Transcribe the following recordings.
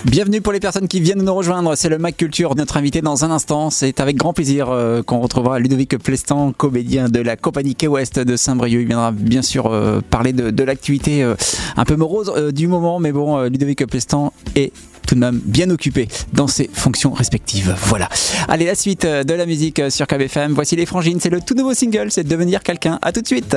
Bienvenue pour les personnes qui viennent nous rejoindre, c'est le Mac Culture, notre invité dans un instant. C'est avec grand plaisir qu'on retrouvera Ludovic Plestan, comédien de la compagnie Key West de Saint-Brieuc. Il viendra bien sûr parler de l'activité un peu morose du moment, mais bon, Ludovic Plestan est tout de même bien occupé dans ses fonctions respectives. Voilà. Allez, la suite de la musique sur KBFM. Voici Les Frangines, c'est le tout nouveau single, c'est Devenir quelqu'un. À tout de suite.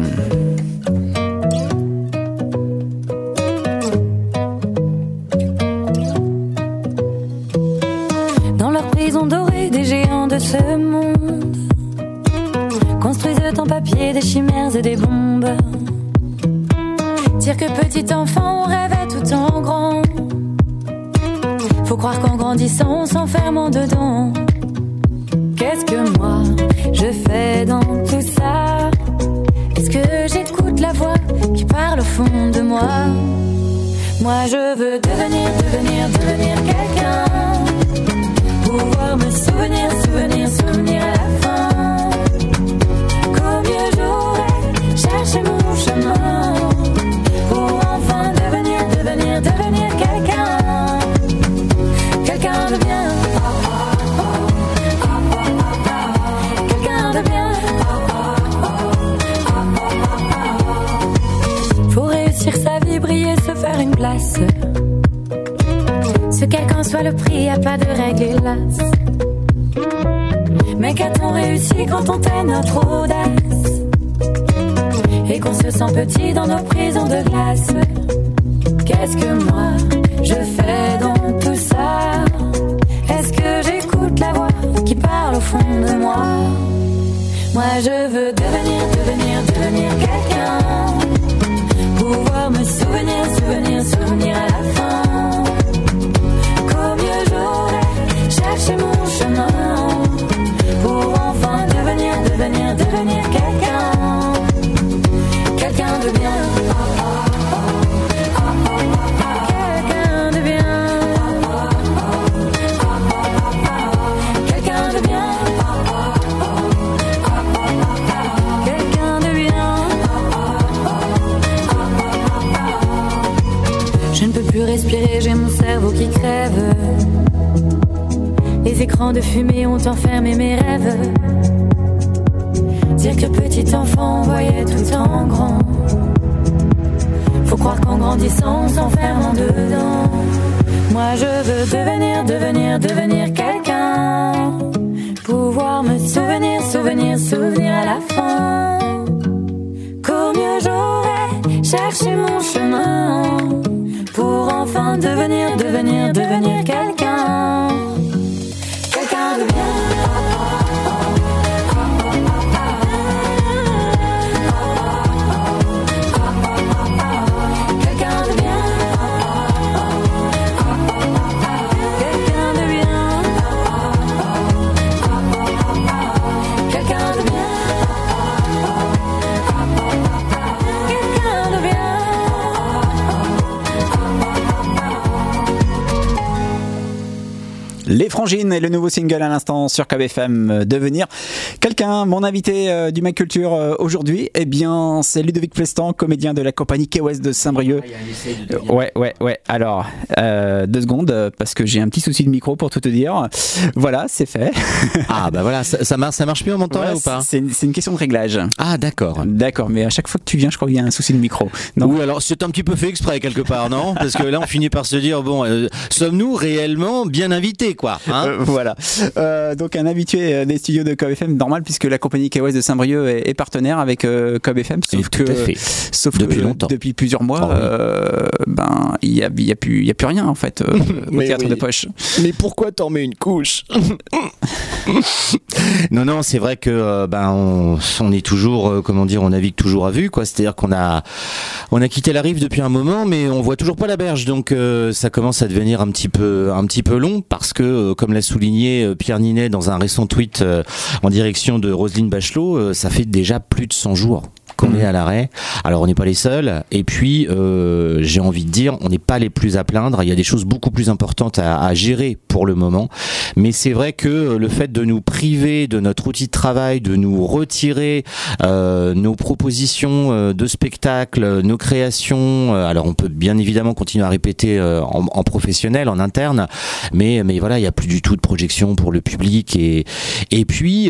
Dans leur prison dorée, des géants de ce monde construisent en papier des chimères et des bombes. Dire que petit enfant, on rêvait tout en grand. Faut croire qu'en grandissant, on s'enferme en dedans. Qu'est-ce que moi, je fais dans tout ça? Est-ce que j'écoute la voix qui parle au fond de moi? Moi je veux devenir quelqu'un. Pouvoir me souvenir à la fin. Qu'au mieux j'aurais cherché mon chemin. Pour enfin devenir quelqu'un. Quelqu'un de bien. Quelqu'un de bien. Faut réussir sa vie, briller, se faire une place. Ce quel qu'en soit le prix, y a pas de règle hélas. Mais qu'a-t-on réussi quand on tait notre audace et qu'on se sent petit dans nos prisons de glace? Qu'est-ce que moi je fais dans tout ça? Est-ce que j'écoute la voix qui parle au fond de moi? Moi je veux devenir quelqu'un. Pouvoir me souvenir à la fin. Qu'au mieux j'aurais cherché mon chemin. Pour enfin devenir quelqu'un. Quelqu'un de bien. Quelqu'un de bien. Quelqu'un de bien. Quelqu'un de bien. Je ne peux plus respirer, j'ai mon cerveau qui crève. Les écrans de fumée ont enfermé mes rêves. Dire que petit enfant, on voyait tout en grand. Faut croire qu'en grandissant, on s'enferme en dedans. Moi je veux devenir quelqu'un. Pouvoir me souvenir à la fin. Qu'au mieux j'aurais cherché mon chemin. Pour enfin devenir quelqu'un. Quelqu'un de bien. Quelqu'un de bien. Quelqu'un de bien. Quelqu'un de bien. Quelqu'un de bien. Les Frangines et le nouveau single à l'instant sur KBFM, Devenir quelqu'un. Mon invité du Mac Culture aujourd'hui, eh bien, c'est Ludovic Plestan, comédien de la compagnie Key West de Saint-Brieuc. Ouais. Alors, 2 secondes, parce que j'ai un petit souci de micro pour tout te dire. Voilà, c'est fait. Ah, bah voilà, ça marche mieux en montant là ou pas? C'est une question de réglage. Ah, d'accord. D'accord, mais à chaque fois que tu viens, je crois qu'il y a un souci de micro. Non. Ou alors c'est un petit peu fait exprès quelque part, non? Parce que là, on finit par se dire, bon, sommes-nous réellement bien invités, quoi, hein? Voilà. Donc un habitué des studios de KBFM, normal, puisque la compagnie Key West de Saint-Brieuc est partenaire avec KBFM, sauf depuis que longtemps. Depuis plusieurs mois, il y a plus rien en fait au théâtre de poche. Mais pourquoi t'en mets une couche? Non, c'est vrai que on est toujours, on navigue toujours à vue, quoi. C'est-à-dire qu'on a quitté la rive depuis un moment, mais on voit toujours pas la berge. Donc ça commence à devenir un petit peu long, parce que comme l'a souligné Pierre Ninet dans un récent tweet en direction de Roselyne Bachelot, ça fait déjà plus de 100 jours qu'on est à l'arrêt. Alors on n'est pas les seuls, et puis j'ai envie de dire, on n'est pas les plus à plaindre. Il y a des choses beaucoup plus importantes à gérer pour le moment, mais c'est vrai que le fait de nous priver de notre outil de travail, de nous retirer nos propositions de spectacles, nos créations, alors on peut bien évidemment continuer à répéter en professionnel, en interne, mais voilà, il n'y a plus du tout de projection pour le public, et puis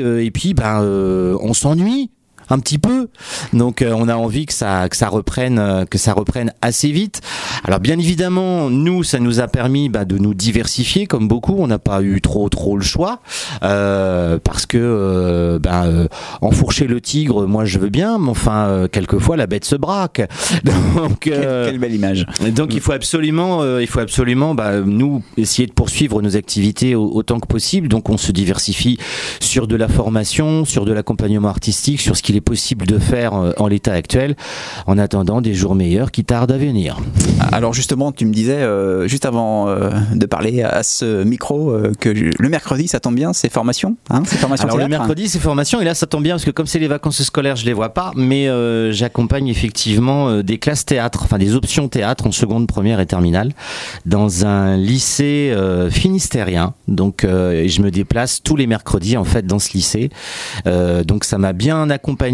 on s'ennuie un petit peu, donc on a envie que ça reprenne assez vite. Alors bien évidemment, nous, ça nous a permis de nous diversifier comme beaucoup. On n'a pas eu trop le choix, parce que enfourcher le tigre, moi je veux bien, mais enfin quelquefois la bête se braque. Donc quelle belle image. Donc il faut absolument nous essayer de poursuivre nos activités autant que possible. Donc on se diversifie sur de la formation, sur de l'accompagnement artistique, sur ce qu'il est possible de faire en l'état actuel, en attendant des jours meilleurs qui tardent à venir. Alors justement, tu me disais juste avant de parler à ce micro que le mercredi, ça tombe bien, c'est formation, c'est formation. Alors théâtre, le mercredi, c'est formation, et là ça tombe bien parce que comme c'est les vacances scolaires, je les vois pas, mais j'accompagne effectivement des classes théâtre, enfin des options théâtre en seconde, première et terminale, dans un lycée finistérien. Donc je me déplace tous les mercredis en fait dans ce lycée. Donc ça m'a bien accompagné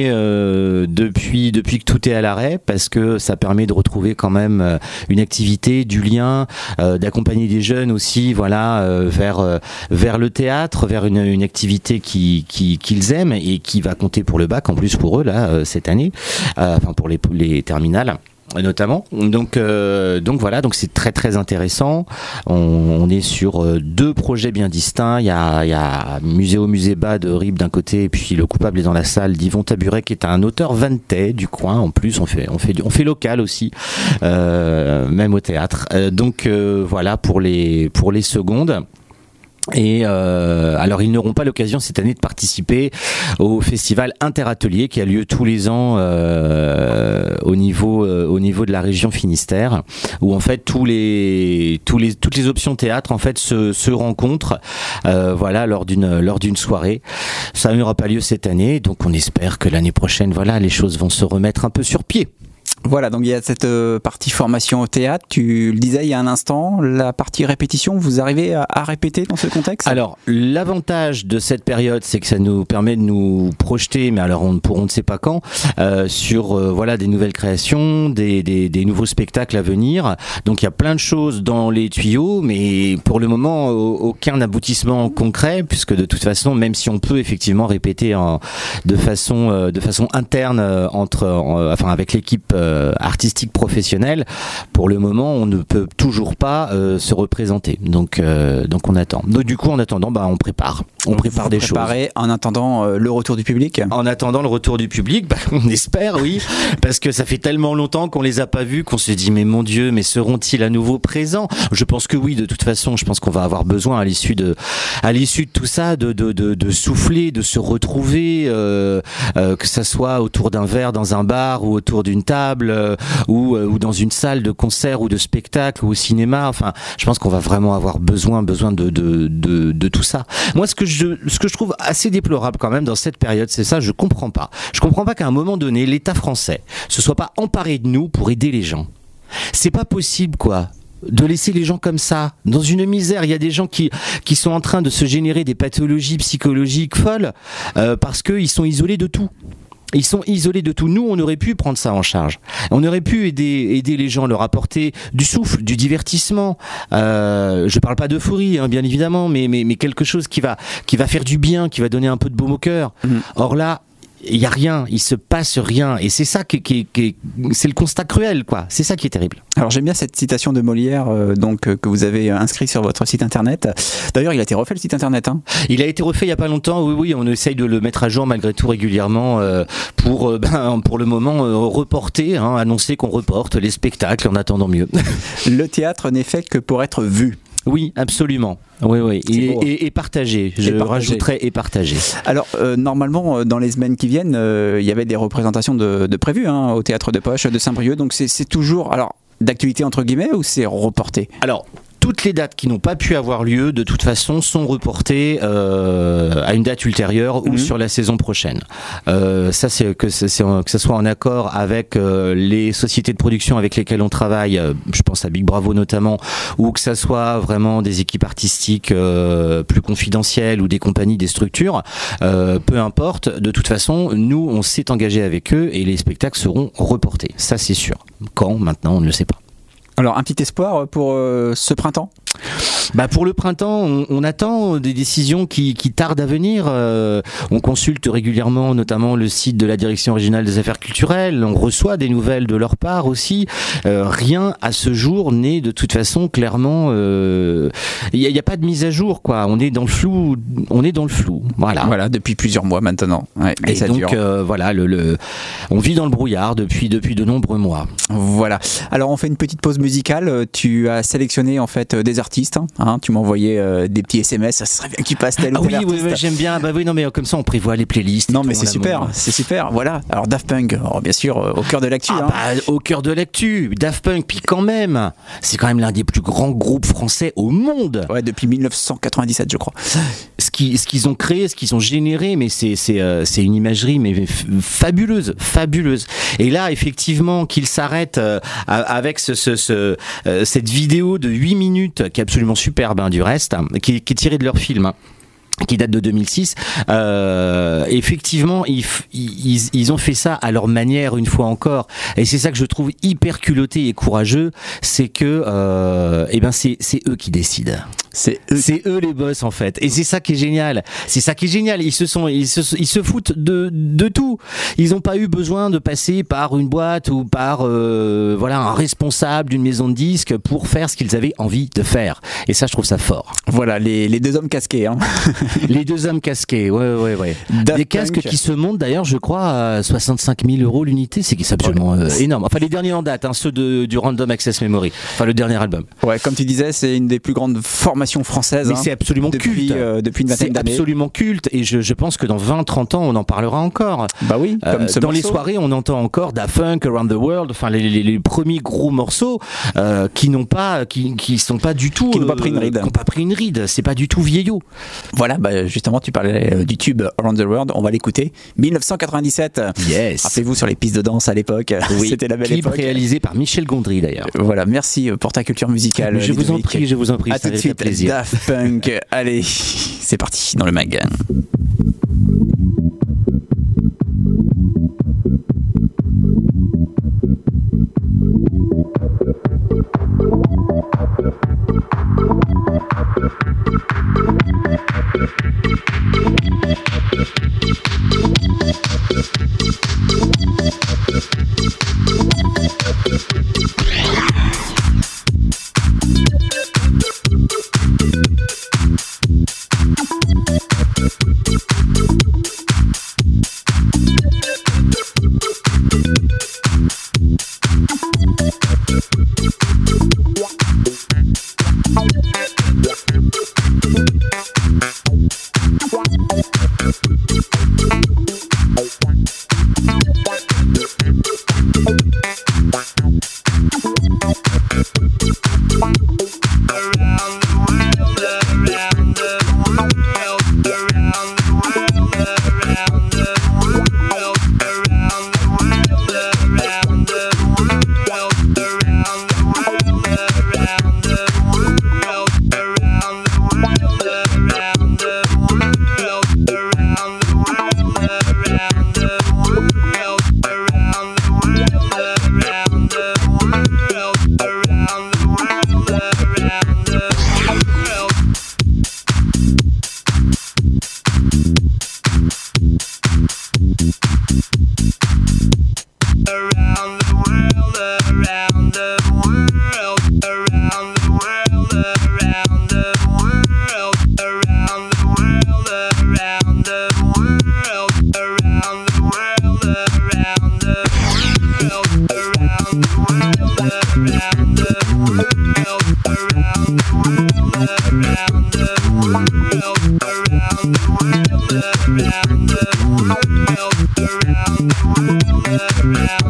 depuis que tout est à l'arrêt, parce que ça permet de retrouver quand même une activité, du lien, d'accompagner des jeunes aussi, voilà, vers le théâtre, vers une activité qu'ils aiment et qui va compter pour le bac en plus pour eux là cette année, enfin pour les terminales notamment. Donc voilà, donc c'est très très intéressant. On est sur deux projets bien distincts. Il y a Musée bas de Ribes d'un côté, et puis Le coupable est dans la salle d'Yvon Taburet, qui est un auteur vantais du coin. En plus, on fait local aussi, même au théâtre. Donc voilà pour les secondes. Et alors ils n'auront pas l'occasion cette année de participer au festival Interatelier qui a lieu tous les ans au niveau de la région Finistère, où en fait toutes les options théâtre en fait se rencontrent voilà lors d'une soirée. Ça n'aura pas lieu cette année, donc on espère que l'année prochaine voilà les choses vont se remettre un peu sur pied. Voilà, donc il y a cette partie formation au théâtre, tu le disais il y a un instant, la partie répétition, vous arrivez à répéter dans ce contexte ? Alors, l'avantage de cette période, c'est que ça nous permet de nous projeter, mais alors on ne sait pas quand, sur voilà des nouvelles créations, des nouveaux spectacles à venir. Donc il y a plein de choses dans les tuyaux, mais pour le moment, aucun aboutissement concret, puisque de toute façon, même si on peut effectivement répéter de façon interne avec l'équipe artistique professionnelle, pour le moment on ne peut toujours pas se représenter, donc on attend. Donc du coup en attendant on prépare des choses. En attendant le retour du public. En attendant le retour du public, on espère, oui, parce que ça fait tellement longtemps qu'on les a pas vus qu'on se dit mais mon Dieu, mais seront-ils à nouveau présents ? Je pense que oui, de toute façon, je pense qu'on va avoir besoin à l'issue de tout ça de souffler, de se retrouver, que ça soit autour d'un verre dans un bar ou autour d'une table ou dans une salle de concert ou de spectacle ou au cinéma. Enfin, je pense qu'on va vraiment avoir besoin de tout ça. Moi, ce que je trouve assez déplorable quand même dans cette période, c'est ça, je comprends pas qu'à un moment donné, l'État français se soit pas emparé de nous pour aider les gens. C'est pas possible, quoi, de laisser les gens comme ça dans une misère. Il y a des gens qui sont en train de se générer des pathologies psychologiques folles parce qu'ils sont isolés de tout. Ils sont isolés de tout. Nous, on aurait pu prendre ça en charge. On aurait pu aider les gens, leur apporter du souffle, du divertissement. Je parle pas d'euphorie, bien évidemment, mais quelque chose qui va faire du bien, qui va donner un peu de baume au cœur. Or là, il y a rien, il se passe rien, et c'est ça c'est le constat cruel, quoi. C'est ça qui est terrible. Alors j'aime bien cette citation de Molière, que vous avez inscrit sur votre site internet. D'ailleurs, il a été refait le site internet. Il a été refait il y a pas longtemps. Oui, on essaye de le mettre à jour malgré tout régulièrement pour le moment reporter, annoncer qu'on reporte les spectacles en attendant mieux. Le théâtre n'est fait que pour être vu. Oui, absolument. Oui. Et partagé. Rajouterais et partagé. Alors, normalement, dans les semaines qui viennent, il y avait des représentations de prévues au Théâtre de Poche de Saint-Brieuc. Donc, c'est toujours d'actualité entre guillemets ou c'est reporté ? Alors, tout toutes les dates qui n'ont pas pu avoir lieu, de toute façon, sont reportées à une date ultérieure ou sur la saison prochaine. Ça, c'est que ça soit en accord avec les sociétés de production avec lesquelles on travaille, je pense à Big Bravo notamment, ou que ça soit vraiment des équipes artistiques plus confidentielles ou des compagnies, des structures, peu importe. De toute façon, nous, on s'est engagé avec eux et les spectacles seront reportés. Ça, c'est sûr. Quand, maintenant, on ne le sait pas. Alors, un petit espoir pour ce printemps ? Pour le printemps, on attend des décisions qui tardent à venir. On consulte régulièrement, notamment le site de la Direction régionale des affaires culturelles. On reçoit des nouvelles de leur part aussi. Rien à ce jour n'est de toute façon clairement. Il y a pas de mise à jour, quoi. On est dans le flou. Voilà, depuis plusieurs mois maintenant. Ouais, et ça donc voilà, on vit dans le brouillard depuis de nombreux mois. Voilà. Alors on fait une petite pause musicale. Tu as sélectionné en fait des artistes. Tu m'as envoyé des petits SMS, ça serait bien que tu passes tel ou tel artiste. Oui, j'aime bien. Non, mais comme ça, on prévoit les playlists. Non, mais c'est super. Voilà. Alors Daft Punk, bien sûr, au cœur de l'actu. Au cœur de l'actu, Daft Punk. Puis quand même, c'est quand même l'un des plus grands groupes français au monde. Ouais, depuis 1997, je crois. Ce qu'ils ont créé, ce qu'ils ont généré, mais c'est une imagerie mais fabuleuse. Et là, effectivement, qu'ils s'arrêtent avec cette vidéo de 8 minutes qui est absolument superbe, du reste, qui est tirée de leur film, qui date de 2006. Effectivement, ils ont fait ça à leur manière une fois encore, et c'est ça que je trouve hyper culotté et courageux, c'est que c'est eux qui décident. C'est eux les boss en fait, et c'est ça qui est génial. Ils se foutent de tout. Ils n'ont pas eu besoin de passer par une boîte ou par un responsable d'une maison de disques pour faire ce qu'ils avaient envie de faire. Et ça, je trouve ça fort. Voilà, les deux hommes casqués. Les deux hommes casqués, ouais. Des casques qui se montent d'ailleurs, je crois, à 65 000 € l'unité. C'est absolument énorme. Enfin, les derniers en date, ceux du Random Access Memory. Enfin, le dernier album. Ouais, comme tu disais, c'est une des plus grandes formations françaises. Mais c'est absolument culte. Depuis une vingtaine d'années. C'est absolument culte, et je pense que dans 20-30 ans, on en parlera encore. Bah oui, comme ce dans morceau. Les soirées, on entend encore Daft Punk, Around the World, enfin les premiers gros morceaux qui sont pas du tout. Qui n'ont pas pris une ride. Qui n'ont pas pris une ride. C'est pas du tout vieillot. Voilà, justement, tu parlais du tube Around the World, on va l'écouter. 1997. Yes. Rappelez-vous, sur les pistes de danse à l'époque. Oui. C'était la belle Clip époque. réalisé par Michel Gondry d'ailleurs. Voilà, merci pour ta culture musicale. Je vous en prie. À tout de suite, plaisir. Daft Punk. Allez, c'est parti dans le mag.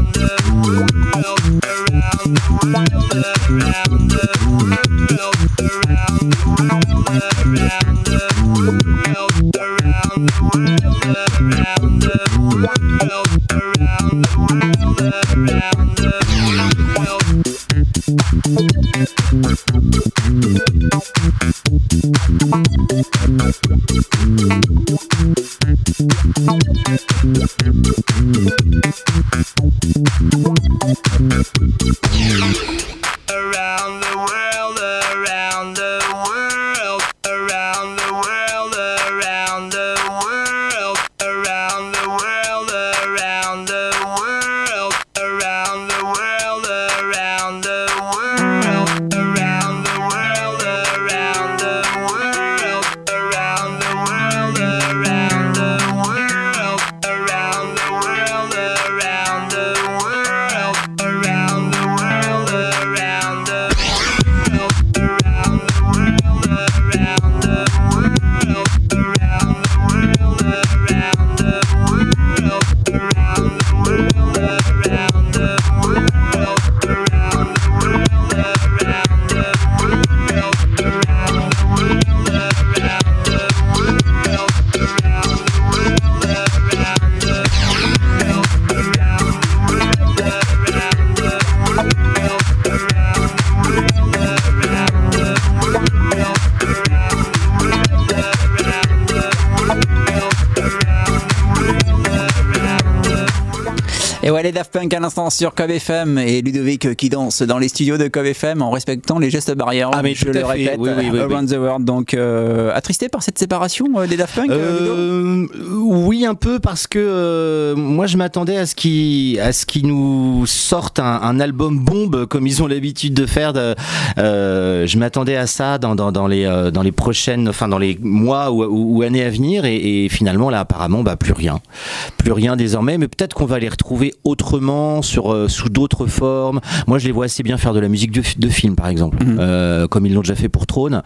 Around the world. Et ouais, les Daft Punk à l'instant sur Cob FM et Ludovic qui danse dans les studios de Cob FM en respectant les gestes barrières. Ah mais je le répète, oui, Around the World. Donc attristé par cette séparation des Daft Punk Oui, un peu, parce que moi je m'attendais à ce qu'ils nous sortent un album bombe comme ils ont l'habitude de faire. Je m'attendais à ça dans les prochaines, enfin dans les mois ou années à venir, et finalement là apparemment plus rien désormais, mais peut-être qu'on va les retrouver autrement sous d'autres formes. Moi je les vois assez bien faire de la musique de film par exemple, comme ils l'ont déjà fait pour Throne.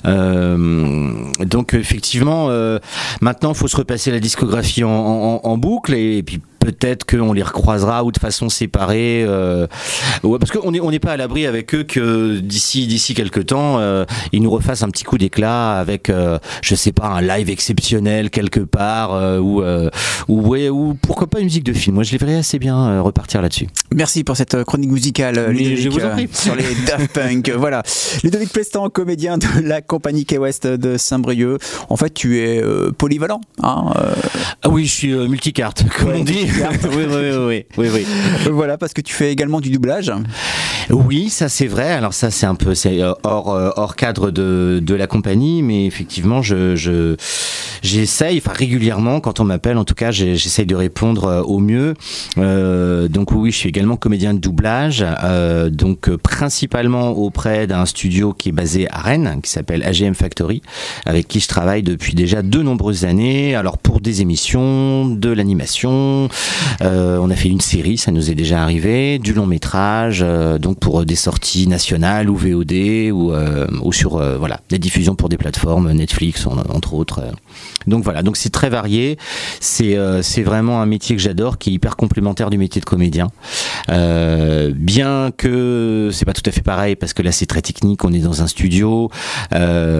Donc effectivement maintenant il faut se repasser la discographie en boucle, et puis peut-être qu'on les recroisera ou de façon séparée, ouais, parce qu'on n'est pas à l'abri avec eux que d'ici quelques temps ils nous refassent un petit coup d'éclat avec je sais pas, un live exceptionnel quelque part, ou pourquoi pas une musique de film. Moi je les verrais assez bien repartir là-dessus. Merci pour cette chronique musicale, Ludovic, je vous en prie. sur les Daft Punk. Voilà, Ludovic Plestan, comédien de la compagnie Key West de Saint-Brieuc. En fait tu es polyvalent, hein, Ah oui, je suis multicarte comme on dit. Oui. Voilà, parce que tu fais également du doublage. Oui, ça c'est vrai. Alors ça c'est un peu hors cadre de la compagnie, mais effectivement j'essaye, enfin régulièrement quand on m'appelle, en tout cas j'essaye de répondre au mieux. Donc oui, je suis également comédien de doublage, donc principalement auprès d'un studio qui est basé à Rennes, qui s'appelle AGM Factory, avec qui je travaille depuis déjà de nombreuses années. Alors pour des émissions, de l'animation, on a fait une série, ça nous est déjà arrivé, du long métrage, donc pour des sorties nationales ou VOD ou sur voilà, des diffusions pour des plateformes Netflix entre autres. Donc voilà, donc c'est très varié. C'est vraiment un métier que j'adore, qui est hyper complémentaire du métier de comédien. Bien que c'est pas tout à fait pareil, parce que là c'est très technique, on est dans un studio, et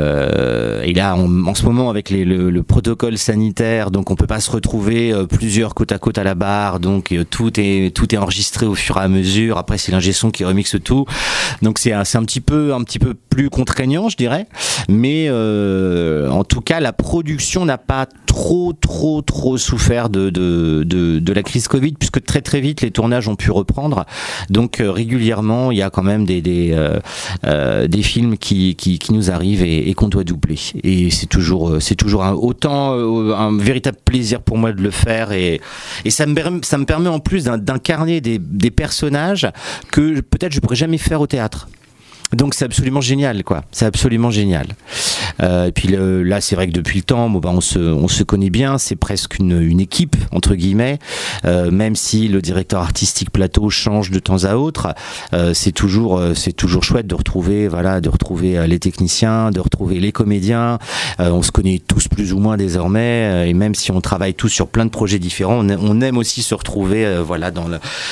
là en ce moment avec le protocole sanitaire, donc on peut pas se retrouver plusieurs côte à côte à la barre, donc tout est enregistré au fur et à mesure. Après c'est l'ingé son qui remixe tout, donc c'est un petit peu plus contraignant, je dirais, mais en tout cas la production n'a pas trop souffert de la crise Covid, puisque très vite les tournages ont pu reprendre. Donc régulièrement il y a quand même des films qui nous arrivent et qu'on doit doubler, et c'est toujours autant un véritable plaisir pour moi de le faire, et ça me permet en plus d'incarner des personnages que peut-être je pourrais jamais faire au théâtre. Donc c'est absolument génial, quoi. C'est absolument génial. Et puis là, c'est vrai que depuis le temps, on se connaît bien. C'est presque une équipe entre guillemets. Même si le directeur artistique plateau change de temps à autre, c'est toujours chouette de retrouver les techniciens, de retrouver les comédiens. On se connaît tous plus ou moins désormais. Et même si on travaille tous sur plein de projets différents, on aime aussi se retrouver, voilà, dans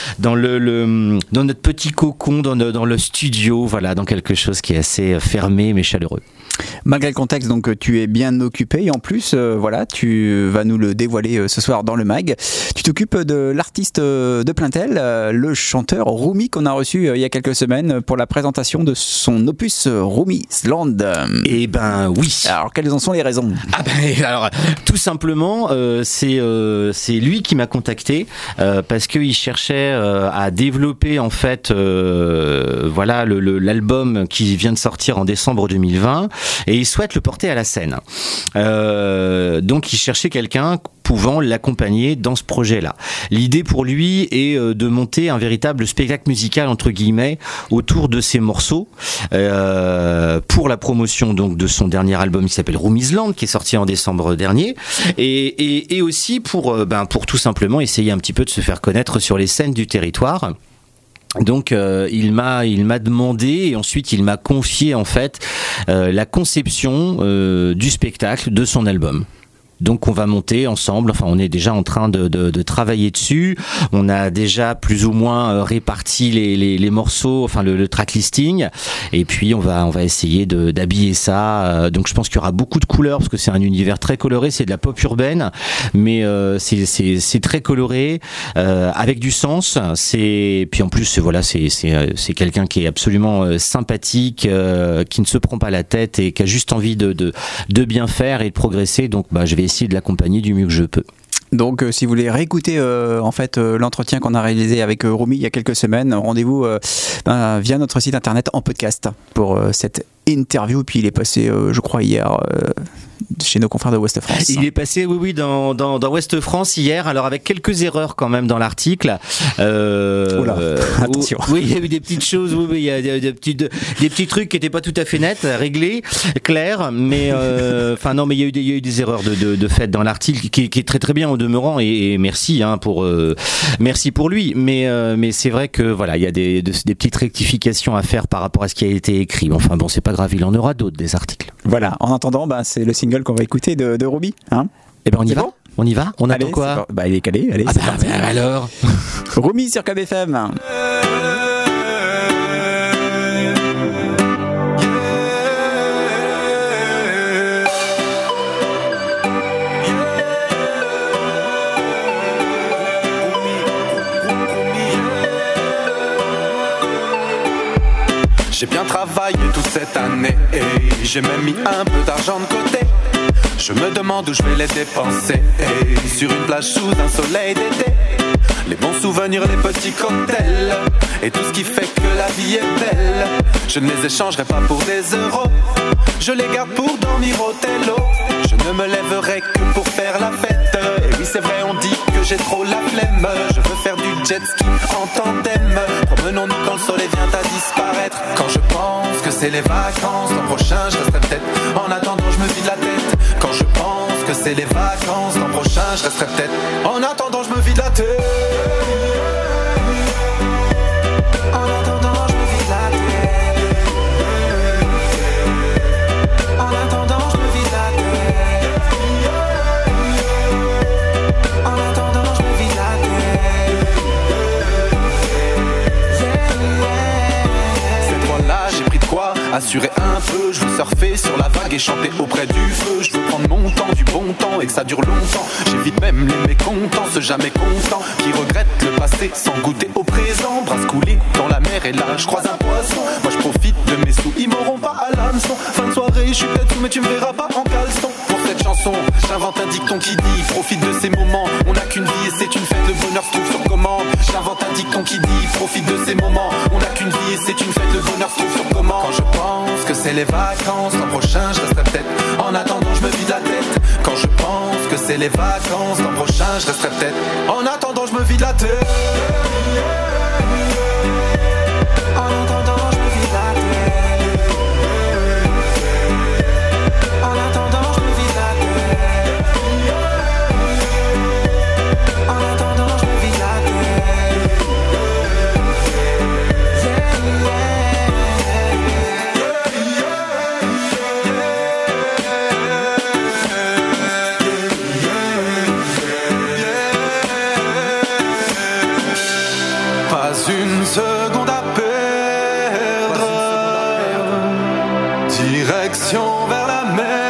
notre petit cocon, dans le studio, voilà, dans quelque chose qui est assez fermé mais chaleureux. Malgré quel contexte donc tu es bien occupé et en plus voilà, tu vas nous le dévoiler ce soir dans le mag. Tu t'occupes de l'artiste de Plaintel, le chanteur Rumi qu'on a reçu il y a quelques semaines pour la présentation de son opus Rumi's Land. Eh ben oui. Alors quelles en sont les raisons? Alors tout simplement c'est lui qui m'a contacté parce qu'il cherchait à développer en fait voilà l'album qui vient de sortir en décembre 2020 et il souhaite le porter à la scène. Donc il cherchait quelqu'un pouvant l'accompagner dans ce projet-là. L'idée pour lui est de monter un véritable spectacle musical entre guillemets autour de ces morceaux pour la promotion donc de son dernier album qui s'appelle Rumi's Land qui est sorti en décembre dernier et aussi pour tout simplement essayer un petit peu de se faire connaître sur les scènes du territoire. Donc il m'a demandé et ensuite il m'a confié en fait la conception du spectacle de son album. Donc on va monter ensemble, enfin on est déjà en train de travailler dessus, on a déjà plus ou moins réparti les morceaux, enfin le track listing, et puis on va essayer d'habiller ça, donc je pense qu'il y aura beaucoup de couleurs, parce que c'est un univers très coloré, c'est de la pop urbaine, mais c'est très coloré, avec du sens, puis en plus voilà, c'est quelqu'un qui est absolument sympathique, qui ne se prend pas la tête et qui a juste envie de bien faire et de progresser, donc je vais essayer de l'accompagner du mieux que je peux. Donc si vous voulez réécouter en fait l'entretien qu'on a réalisé avec Rumi il y a quelques semaines, rendez-vous via notre site internet en podcast pour cette interview. Puis il est passé je crois hier chez nos confrères de Ouest France. Il est passé oui dans Ouest France hier, alors avec quelques erreurs quand même dans l'article. Oula, attention. Oui, il y a eu des petites choses, oui, il y a des petits trucs qui étaient pas tout à fait nets, réglés, clairs, mais non, mais il y a eu des erreurs de fait dans l'article qui est très très bien au demeurant et merci merci pour lui, mais c'est vrai que voilà, il y a des petites rectifications à faire par rapport à ce qui a été écrit. Enfin bon, c'est pas grave, il en aura d'autres des articles. Voilà, en attendant, c'est le single qu'on va écouter de Rumi, hein. Eh ben on y va. Bon, on y va. On attend quoi? Il est calé. Allez, c'est parti. Alors. Rumi sur KBFM. J'ai bien travaillé toute cette année et j'ai même mis un peu d'argent de côté. Je me demande où je vais les dépenser et sur une plage sous un soleil d'été. Les bons souvenirs, les petits cocktails et tout ce qui fait que la vie est belle. Je ne les échangerai pas pour des euros. Je les garde pour dormir au télo. Je ne me lèverai que pour faire la fête. Et oui c'est vrai, on dit que j'ai trop la flemme. Je veux faire du jet ski en tandem. Promenons-nous quand le soleil vient à disparaître. Quand je pense que c'est les vacances, l'an prochain je resterai peut-être. En attendant je me vide la tête. Quand je pense que c'est les vacances, l'an prochain je resterai peut-être. En attendant je me vide la tête. En attendant je me vide la tête. En attendant je me vide la tête. En attendant je me vide la tête. Cette fois-là j'ai pris de quoi assurer un peu. Je veux surfer sur la vague et chanter auprès du feu. Je veux prendre mon temps, du bon temps et que ça dure longtemps. J'évite même les mécontents, ceux jamais contents qui regrettent le passé sans goûter au présent. Brasse coulée dans la mer et là je croise un poisson. Moi je profite de mes sous, ils m'auront pas à l'hameçon. Fin de soirée, je suis peut-être sous mais tu me verras pas en caleçon. Pour cette chanson, j'invente un dicton qui dit profite de ces moments. On n'a qu'une vie et c'est une fête, le bonheur se trouve sur commande. J'invente un dicton qui dit profite de ces moments. On n'a qu'une vie et c'est une fête, le bonheur se trouve sur commande. Quand je pense que c'est les vacances, l'an prochain je resterai peut-être. En attendant je me vide la tête. Quand je pense que c'est les vacances, l'an prochain je resterai peut-être. En attendant je me vide la tête. En attendant je me vide la tête. En attendant je me vide la tête. En attendant je me vide la tête. Pas une seconde à perdre. Direction vers la jamais.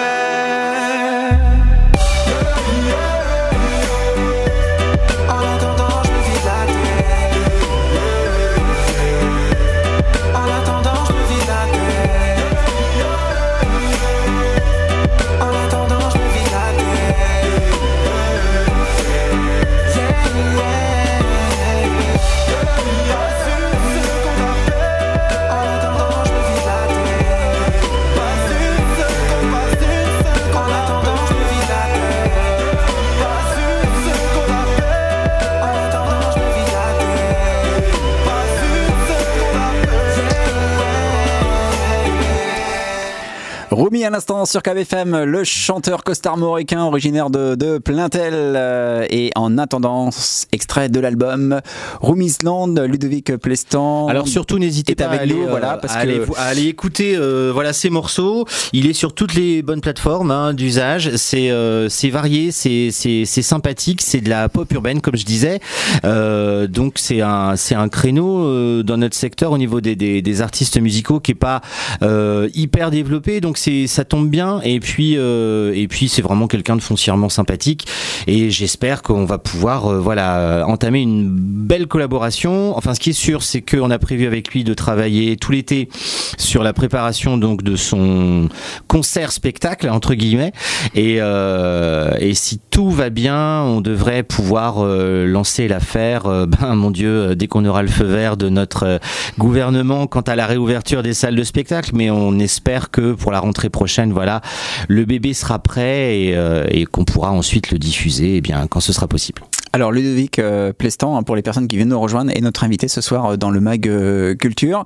Rumi à l'instant sur KBFM, le chanteur costarmoricain originaire de Plaintel, et en attendant, extrait de l'album Rumi's Land, Ludovic Plestan. Alors surtout n'hésitez pas à aller écouter ces morceaux. Il est sur toutes les bonnes plateformes d'usage. C'est varié, c'est sympathique, c'est de la pop urbaine comme je disais. Donc c'est un créneau dans notre secteur au niveau des artistes musicaux qui est pas hyper développé. Donc ça tombe bien, et puis c'est vraiment quelqu'un de foncièrement sympathique, et j'espère qu'on va pouvoir entamer une belle collaboration. Enfin, ce qui est sûr, c'est qu'on a prévu avec lui de travailler tout l'été sur la préparation donc de son concert spectacle entre guillemets, et si tout va bien, on devrait pouvoir lancer l'affaire mon Dieu, dès qu'on aura le feu vert de notre gouvernement quant à la réouverture des salles de spectacle. Mais on espère que pour la rentrée prochaine, le bébé sera prêt, et qu'on pourra ensuite le diffuser quand ce sera possible. Alors Ludovic Plestan, pour les personnes qui viennent nous rejoindre, est notre invité ce soir dans le Mag Culture.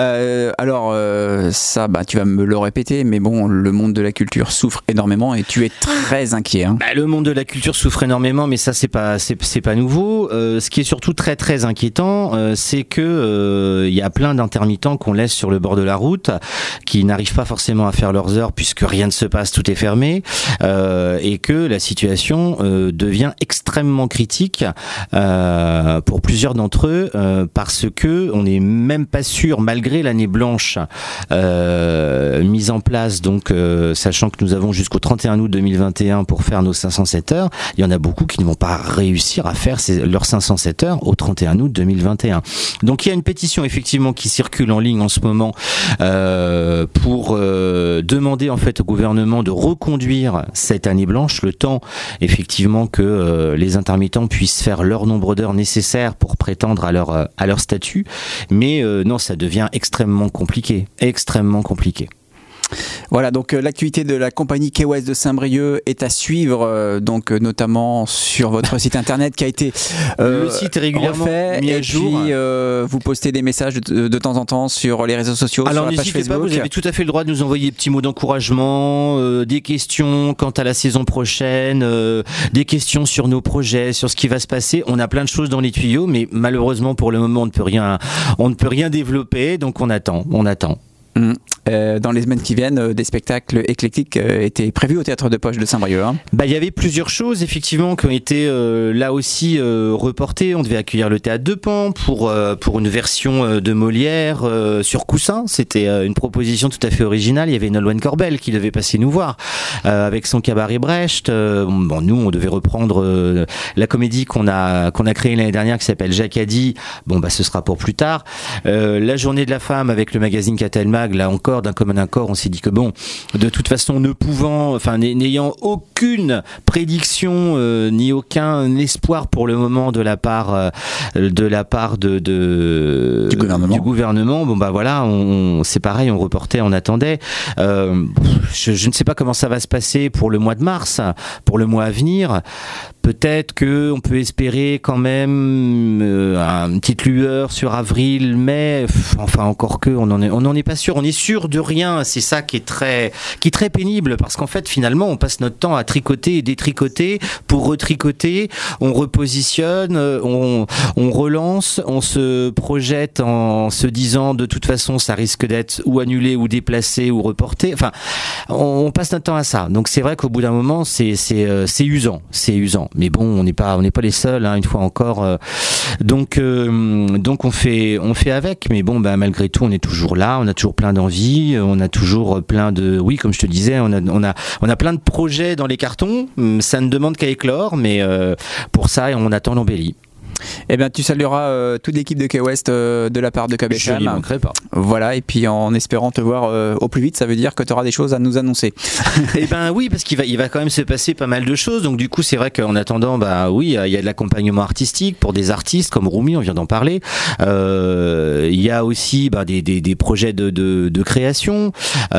Ça, tu vas me le répéter, mais bon, le monde de la culture souffre énormément et tu es très inquiet. Le monde de la culture souffre énormément, mais ça c'est pas nouveau. Ce qui est surtout très très inquiétant, c'est que il y a plein d'intermittents qu'on laisse sur le bord de la route, qui n'arrivent pas forcément à faire leurs heures puisque rien ne se passe, tout est fermé, et que la situation devient extrêmement critique pour plusieurs d'entre eux, parce que on n'est même pas sûr, malgré l'année blanche mise en place, donc sachant que nous avons jusqu'au 31 août 2021 pour faire nos 507 heures, il y en a beaucoup qui ne vont pas réussir à faire leurs 507 heures au 31 août 2021. Donc il y a une pétition effectivement qui circule en ligne en ce moment pour demander en fait au gouvernement de reconduire cette année blanche, le temps effectivement que les intermittents puissent faire leur nombre d'heures nécessaires pour prétendre à leur statut. Mais non, ça devient extrêmement compliqué. Voilà, donc l'activité de la compagnie Key West de Saint-Brieuc est à suivre, donc notamment sur votre site internet qui a été le site est régulièrement mis à jour. Et puis vous postez des messages de temps en temps sur les réseaux sociaux. Alors sur la page Facebook. Pas, vous avez tout à fait le droit de nous envoyer des petits mots d'encouragement, des questions quant à la saison prochaine, des questions sur nos projets, sur ce qui va se passer. On a plein de choses dans les tuyaux, mais malheureusement pour le moment on ne peut rien développer, donc on attend. Dans les semaines qui viennent, des spectacles éclectiques étaient prévus au Théâtre de Poche de Saint-Brieuc. Il y avait plusieurs choses effectivement qui ont été là aussi reportées. On devait accueillir le Théâtre de Pan pour une version de Molière sur coussin. C'était une proposition tout à fait originale. Il y avait Nolwenn Corbel qui devait passer nous voir avec son cabaret Brecht. Nous on devait reprendre la comédie qu'on a créée l'année dernière qui s'appelle Jacadi. Ce sera pour plus tard. La journée de la femme avec le magazine Catalmag, là encore d'un commun accord, on s'est dit que de toute façon n'ayant aucune prédiction ni aucun espoir pour le moment de la part du gouvernement, c'est pareil, on reportait, on attendait. Je ne sais pas comment ça va se passer pour le mois de mars, pour le mois à venir. Peut-être qu'on peut espérer quand même une petite lueur sur avril, mai. Encore que on n'en est pas sûr. On est sûr de rien. C'est ça qui est très pénible, parce qu'en fait finalement on passe notre temps à tricoter et détricoter pour retricoter. On repositionne, on relance, on se projette en se disant de toute façon ça risque d'être ou annulé ou déplacé ou reporté. On passe notre temps à ça. Donc c'est vrai qu'au bout d'un moment c'est usant. Mais on n'est pas les seuls, une fois encore. Donc on fait avec. Mais malgré tout, on est toujours là. On a toujours plein d'envie. dit, on a toujours plein de, oui, comme je te disais, on a plein de projets dans les cartons. Ça ne demande qu'à éclore, mais pour ça, on attend l'embellie. Eh bien, tu salueras toute l'équipe de K-West de la part de KBFM. Je n'y manquerai pas. Voilà, et puis en espérant te voir au plus vite, ça veut dire que tu auras des choses à nous annoncer. Eh ben oui, parce qu'il va quand même se passer pas mal de choses. Donc du coup, c'est vrai qu'en attendant, oui, il y a de l'accompagnement artistique pour des artistes comme Rumi, on vient d'en parler. Il y a aussi des projets de création.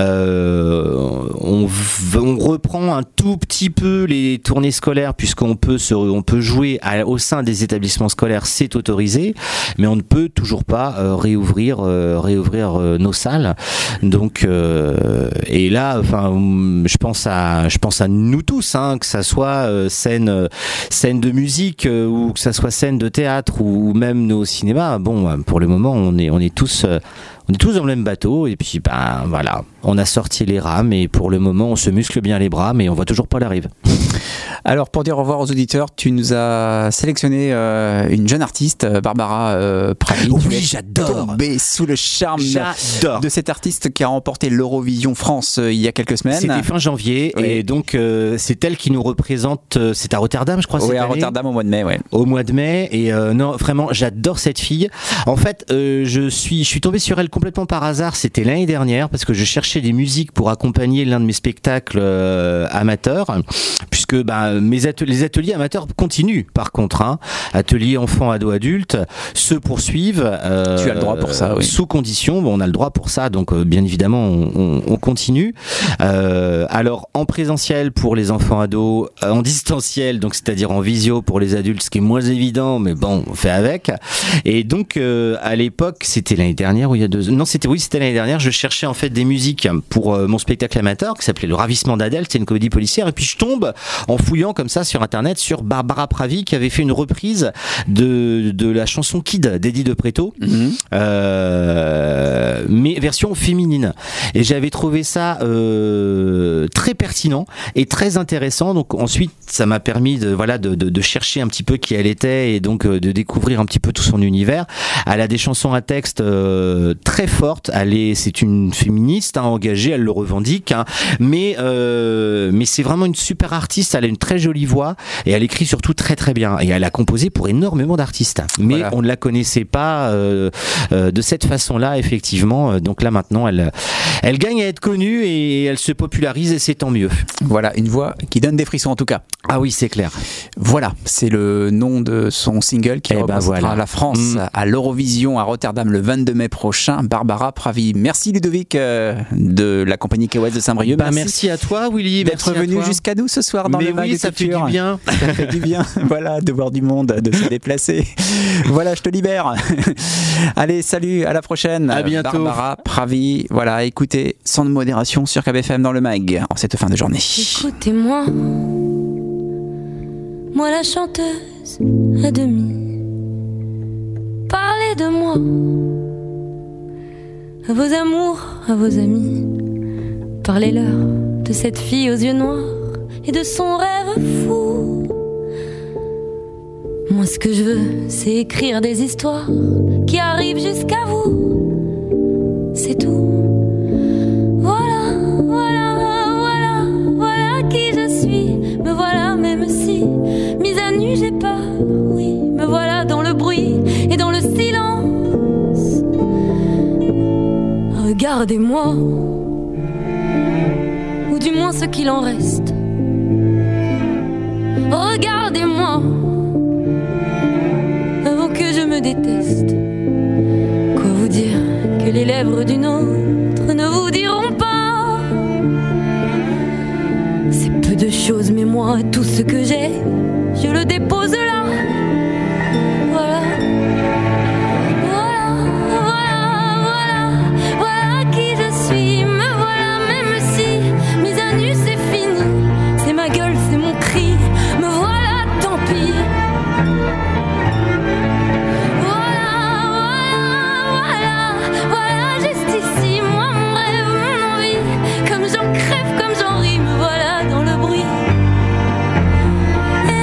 On reprend un tout petit peu les tournées scolaires puisqu'on peut jouer au sein des établissements scolaires, c'est autorisé, mais on ne peut toujours pas réouvrir nos salles. Donc et là, enfin, je pense à nous tous, hein, que ça soit scène de musique ou que ça soit scène de théâtre ou même nos cinémas. Bon, pour le moment, on est tous dans le même bateau et puis voilà, on a sorti les rames et pour le moment on se muscle bien les bras mais on voit toujours pas la rive. Alors pour dire au revoir aux auditeurs, tu nous as sélectionné une jeune artiste, Barbara Pravi. Oui, j'adore. Tombé sous le charme de cette artiste qui a remporté l'Eurovision France il y a quelques semaines. C'était fin janvier, oui. Et donc c'est elle qui nous représente. C'est à Rotterdam, je crois. Oui, à Rotterdam au mois de mai. Ouais. Au mois de mai et non, vraiment, j'adore cette fille. En fait, je suis tombé sur elle complètement par hasard. C'était l'année dernière parce que je cherchais des musiques pour accompagner l'un de mes spectacles amateurs, puisque les ateliers amateurs continuent par contre, hein. Ateliers enfants, ados, adultes se poursuivent. Tu as le droit pour ça, oui. Sous condition, on a le droit pour ça, donc bien évidemment on continue. Alors en présentiel pour les enfants ados, en distanciel, donc c'est-à-dire en visio pour les adultes, ce qui est moins évident, mais bon, on fait avec. Et donc à l'époque, c'était l'année dernière ou il y a 2 ans. Non, c'était l'année dernière. Je cherchais en fait des musiques pour mon spectacle amateur qui s'appelait Le Ravissement d'Adèle. C'était une comédie policière. Et puis je tombe en fouillant comme ça sur internet sur Barbara Pravi qui avait fait une reprise de la chanson Kid d'Eddie de Pretto, mais version féminine. Et j'avais trouvé ça très pertinent et très intéressant. Donc ensuite, ça m'a permis de chercher un petit peu qui elle était et donc de découvrir un petit peu tout son univers. Elle a des chansons à texte très fortes. C'est une féministe, hein, engagée, elle le revendique, hein, mais c'est vraiment une super artiste. Elle a une très jolie voix et elle écrit surtout très très bien. Et elle a composé pour énormément d'artistes, mais voilà. On ne la connaissait pas de cette façon-là, effectivement. Donc là maintenant, elle gagne à être connue et elle se popularise et c'est tant mieux. Voilà, une voix qui donne des frissons en tout cas. Ah oui, c'est clair. Voilà, c'est le nom de son single qui représentera la France à l'Eurovision à Rotterdam le 22 mai prochain. Barbara Pravi. Merci Ludovic de la compagnie K-West de Saint-Brieuc. Merci à toi Willy d'être venu jusqu'à nous ce soir dans le Mag de ça fait du bien. Ça fait du bien, voilà, de voir du monde, de se déplacer. Voilà, je te libère. Allez, salut, à la prochaine. À bientôt. Barbara Pravi. Voilà, écoutez Sans de modération sur KBFM dans le Mag en cette fin de journée. Écoutez-moi, moi la chanteuse à demi. Parlez de moi à vos amours, à vos amis. Parlez-leur de cette fille aux yeux noirs et de son rêve fou. Moi ce que je veux, c'est écrire des histoires qui arrivent jusqu'à vous. C'est tout. Voilà, voilà, voilà, voilà qui je suis. Me voilà même si mise à nu j'ai peur. Oui, me voilà dans le bruit et dans le silence. Regardez-moi, ou du moins ce qu'il en reste. Regardez-moi, avant que je me déteste. Quoi vous dire que les lèvres d'une autre ne vous diront pas. C'est peu de choses, mais moi, tout ce que j'ai, je le dépose là. Voilà. Crève comme j'en ris, me voilà dans le bruit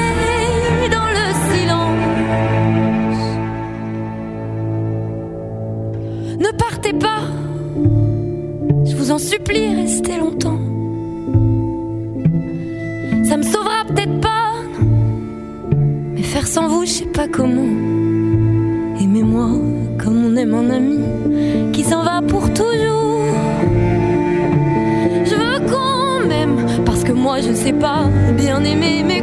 supplie, restez longtemps. Ça me sauvera peut-être pas, mais faire sans vous, je sais pas comment. Aimez-moi comme on aime un ami qui s'en va pour toujours. Je veux qu'on m'aime, parce que moi je sais pas bien aimer, mais